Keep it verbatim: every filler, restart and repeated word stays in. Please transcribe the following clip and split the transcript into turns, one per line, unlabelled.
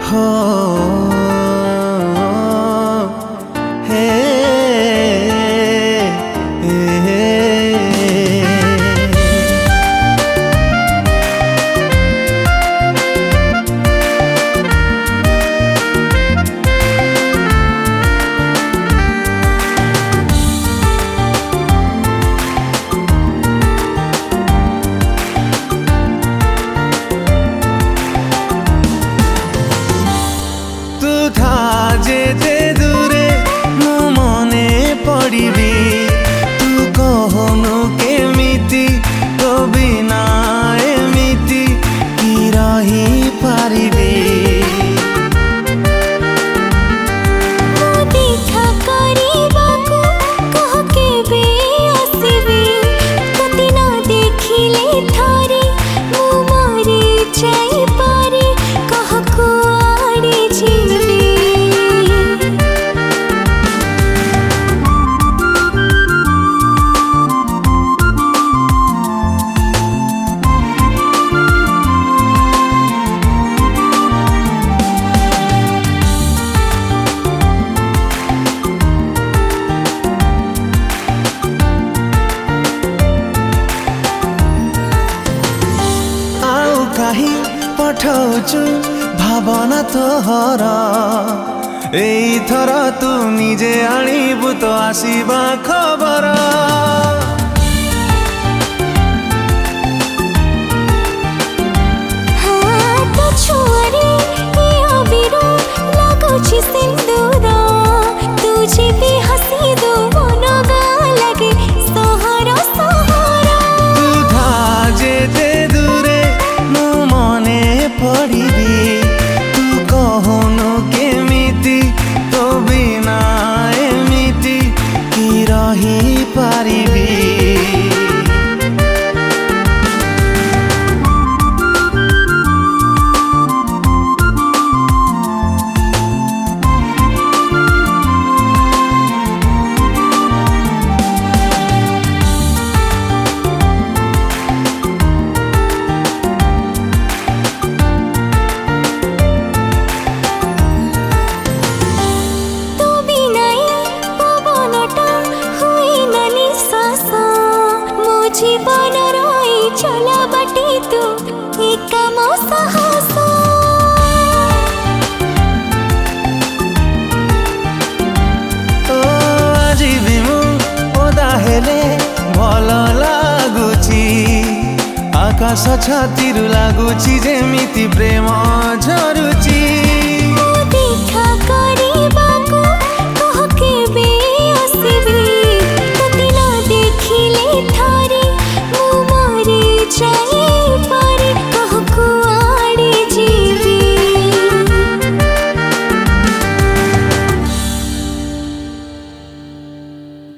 हो हे যেতে দূরে মো মনে পড়িবি তু কহনু কেমিতি তো বিনা এমিতি কি রহি পারিবি पठाउछु भावना तोहर एइथर तू निजे आनिबु तो आसीबा खबर
सिंदूर तुझे भी हसी दो मन गा लगे सोहर सोहर
तू था जेते दूरे मो मने पड़िबी तू कहनु केमिति तो बिना एमिति की रही पारिबी
जीवन रही चला बाटी तू एक मो साहस
ओ आज भी मु ओदा हेले भल लागुची आकाश छाती लागुची जेमिति प्रेम झरुची।